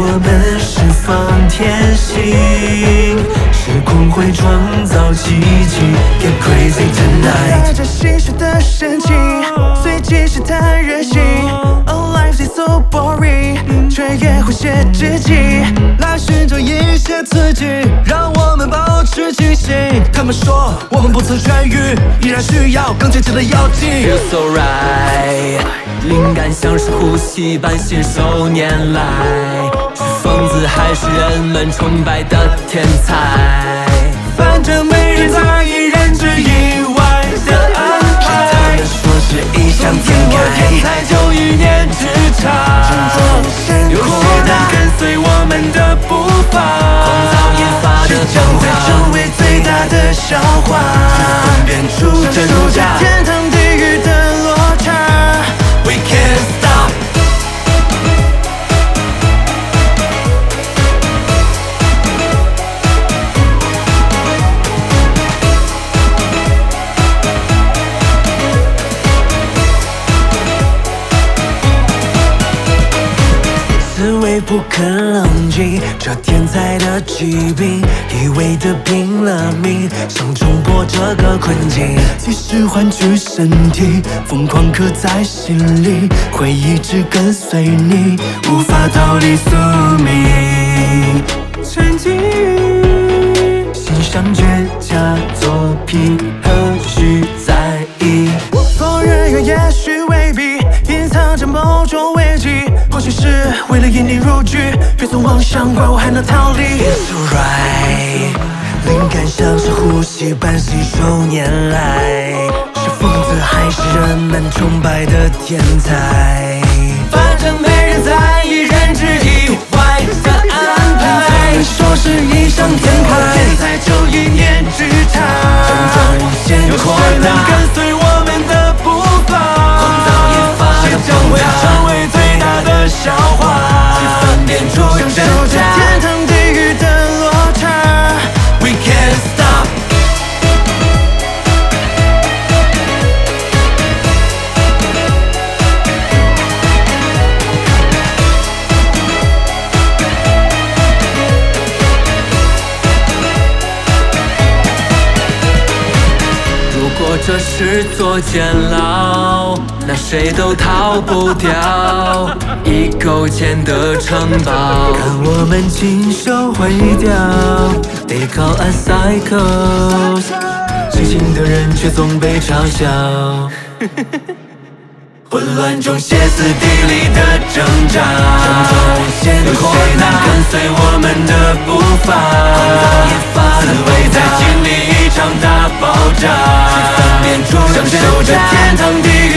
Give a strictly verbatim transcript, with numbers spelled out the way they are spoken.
我们释放天性，时空会创造奇迹。Get crazy tonight， 带着戏谑的神情，随即试探人性。Our lives is so boring， 却也会写知己，来寻找一些刺激，让我们保持清醒。他们说我们不曾痊愈，依然需要更接近的药剂。 Feel so right， 灵感像是呼吸般信手拈来，是疯子还是人们崇拜的天才？ 反正没人在意认知以外的安排。 他们说是异想天开， 我天才就一念之差， 有些人跟随我们的步伐， 狂躁引发的将会成为最大的笑话，分辨出真假，天堂地狱的落差。We can't stop。思维不肯冷静，这天才的疾病，一味的拼了命，想冲破这个困境。及时换取身体，疯狂刻在心里，会一直跟随你，无法逃离宿命。沉浸欣赏绝佳作品，何须在意？否认又也许未必，隐藏着某种危机。或许是为了引你入局，别总妄想怪我还能逃离。It's right， 灵感像是呼吸般信手拈来，是疯子还是人们崇拜的天才？反正没人在意认知以外的安排。他们说是异想天开，天才就一念之差，有些人跟随我们的步伐，狂躁引发的将会成为最大的笑话，去分辨出真假，天堂地狱的落差。We can't stop。如果这是座监牢，那谁都逃不掉已构建的城堡。看我们亲手毁掉 ，They call us psychos， 清醒的人却总被嘲笑。混乱中歇斯底里的挣扎，有谁能跟随我们的步伐？思维在经历一场大爆炸，分辨出真假，天堂地狱。